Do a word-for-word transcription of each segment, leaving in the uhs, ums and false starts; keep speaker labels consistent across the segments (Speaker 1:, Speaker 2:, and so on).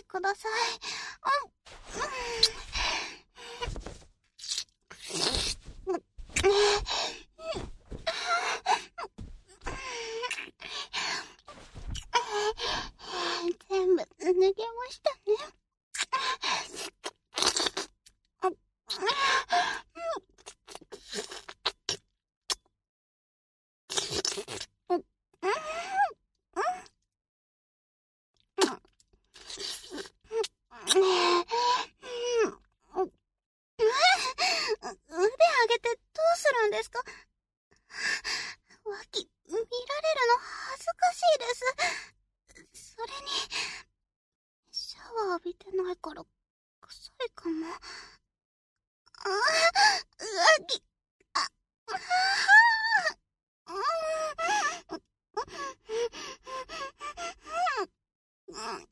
Speaker 1: ください。全部脱げましたね。腕上げてどうするんですか？脇見られるの恥ずかしいです。それにシャワー浴びてないから臭いかも。ああ、浮気。あ、ああ、うん、うん、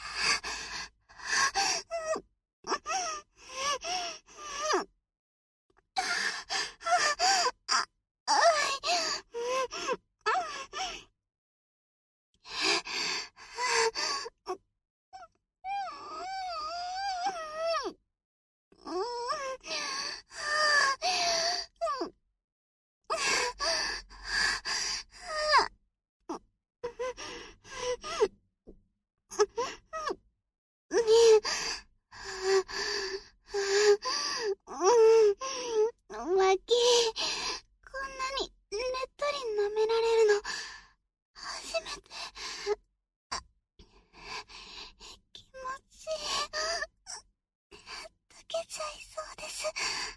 Speaker 1: 脇、こんなにねっとり舐められるの初めて。あ、気持ちいい。溶けちゃいそうです。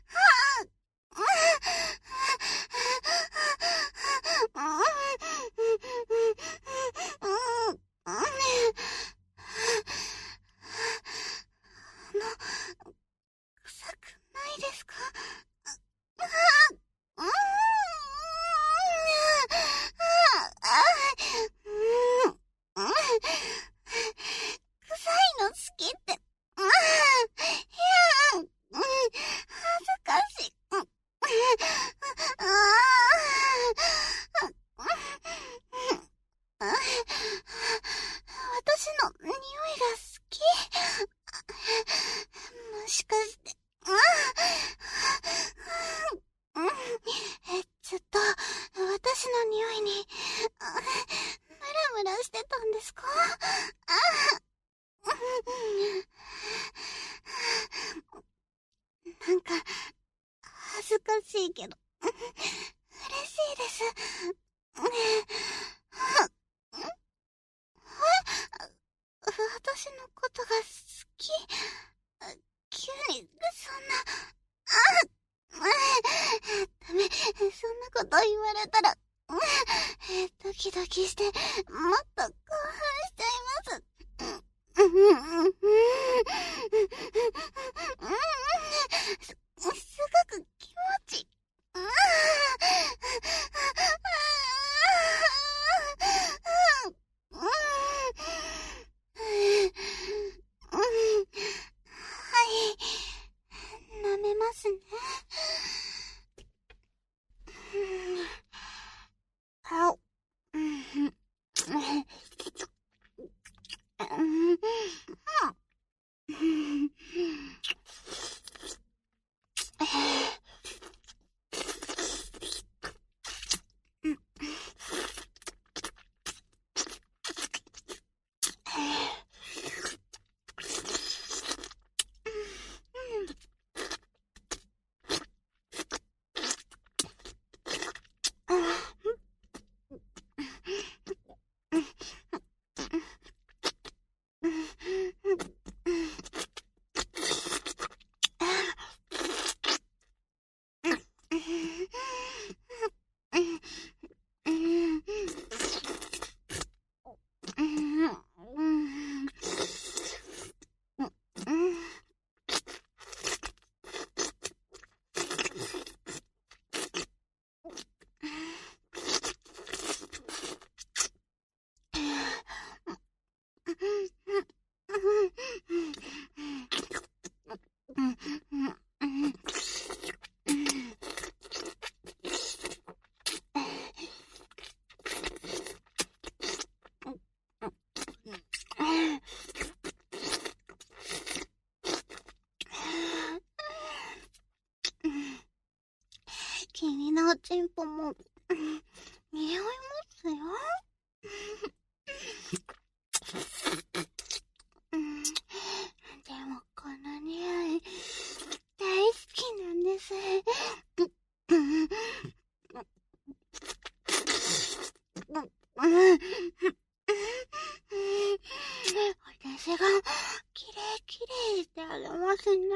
Speaker 1: あの、臭くないですか？臭いの好きって。いや、恥ずかしい。私の匂いが好き？もしかして。え、ちょっと、私の匂いに、ムラムラしてたんですか？なんか、恥ずかしいけど、嬉しいです。私のことが好き？急に、そんな、ダメ、そんなこと言われたら、ドキドキして、もっと興奮しちゃいます。す、すごく気持ちいい。はい、舐めますね。あ、 のチンポも、匂いますよ。うん、でもこの匂い、大好きなんです。私がきれいきれいしてあげますね。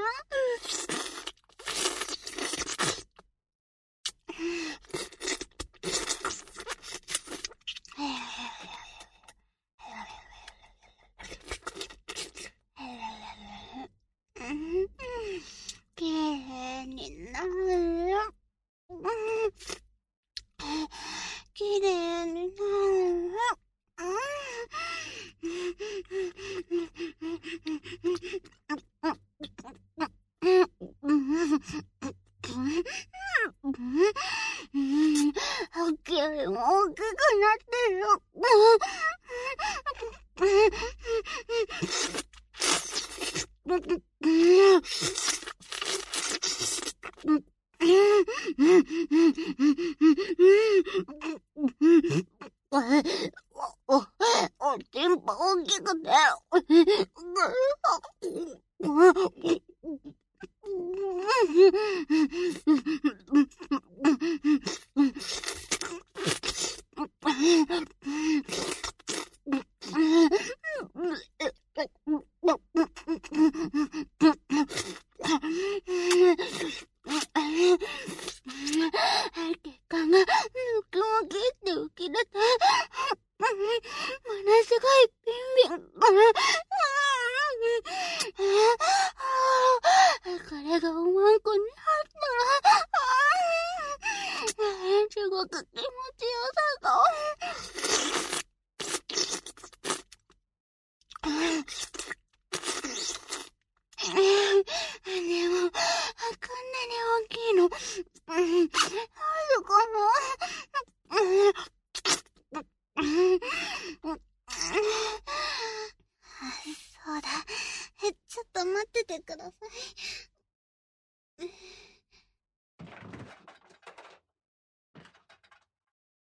Speaker 1: きれいになる。きれいになる。きれいも大きくなってる。お、おちんぽ大きくて。血管がムキムキって浮き出て、ものすごいビンビン。これがおまんこにあったら、すごく気持ちよさそう。でも、こんなに大きいの、あるかな。そうだ。ちょっと待っててください。